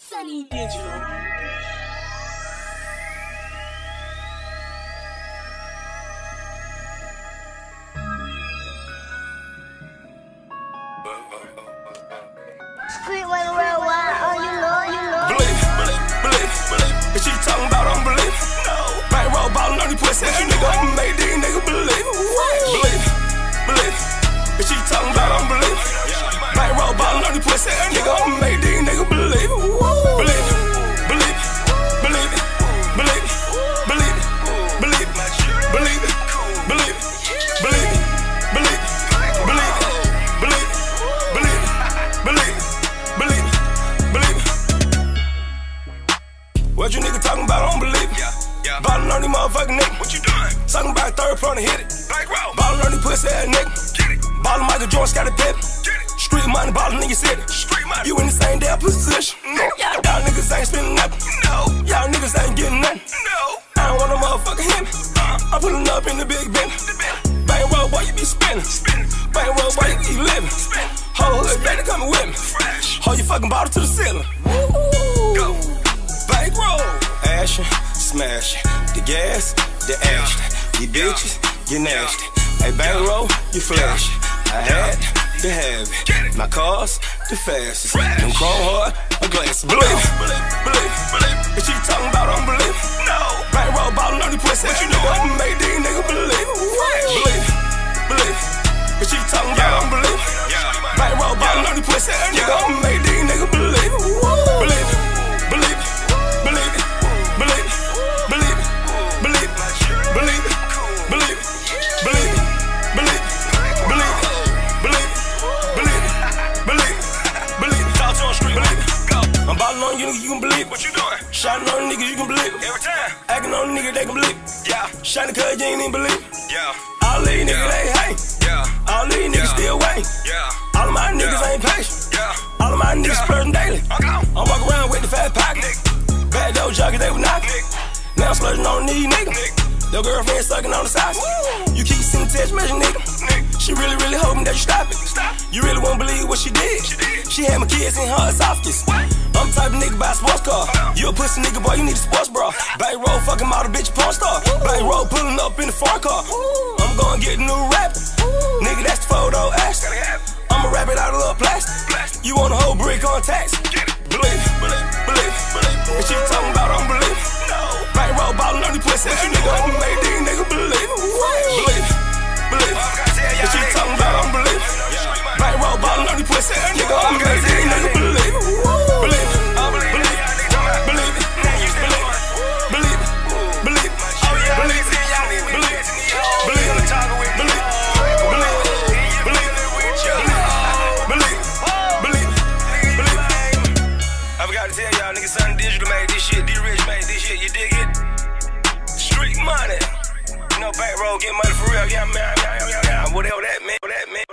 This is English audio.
Sunny Digital. Street went worldwide, oh you know. Believe. If she talking about unbelief, no. Bank roll ballin' on these pussy ass nigga, I'ma make these niggas believe. Believe. If she talking about unbelief, bank roll ballin' on these pussy ass nigga, I'ma make these niggas believe. Believe. What you nigga talking about? I don't believe it. Yeah. Ballin' on these motherfucking niggas. What you doing? Talking about third front and hit it. Like roll. Ballin' on these pussy ass niggas. Get it. Ballin' Michael Jordan, Scottie Pippen. Get it. Street money, ballin' in your city. Street money. You in the same damn position. No. Y'all niggas ain't spending nothing. No. Y'all niggas ain't getting nothing. No. I don't want no motherfucking hit me. I'm pulling up in the big bin. Bang roll, boy, you be spinning. Bang roll, boy, you be living. Whole hood ready to come with me. Hold your fucking bottle to the ceiling. Go. Bankroll, action, smashing, the gas, the action. You bitches, you nasty. Hey, bankroll, you flashy. I had to have it. My cars, the fastest. Them chrome hard, a glass. Believe. If she talking about unbelief, no. Bankroll ballin' on these pussy ass nigga, I'ma make these niggas believe. Believe. If she talking about unbelief, bankroll ballin' on these pussy ass nigga, I'ma make these niggas believe. Believe. I'm ballin' on you, nigga, you can believe it. What you doing? Shotting on niggas, you can believe it. Every time. Acting on niggas, they can believe it. Yeah. Shotting cause you ain't even believe it. Yeah. All these niggas, they hate. Yeah. All these niggas still wait. Yeah. All of my niggas ain't patient. Yeah. All of my niggas splurging daily. I'm walking around with the fat pocket. Bad dough jockey, they were knocking. Now I'm splurging on these niggas. Your girlfriend sucking on the sides. You keep sending text message, nigga. She really hoping that you stop it. You really won't believe what she did. She had my kids in her esophagus. I'm the type of nigga buy a sports car. You a pussy nigga, boy, you need a sports bra. Bank roll fucking model, bitch, porn star. Bank roll pulling up in the foreign car. I'm gonna get a new rapper. Nigga, that's the photo ass. I'ma wrap it out of little plastic. You want a whole brick on tax? Believe. And she talking about unbelief. Bank roll ballin' on these pussy ass nigga, I'ma make these niggas believe. Believe. And she talking about unbelief. Bank roll ballin' on these pussy ass nigga, I'ma make these niggas believe. Believe. I forgot to tell y'all niggas, Sunny Digital made this shit, D-Rich made this shit, you dig it? Street money. You know, bankroll, get money for real, yeah, man, whatever that meant.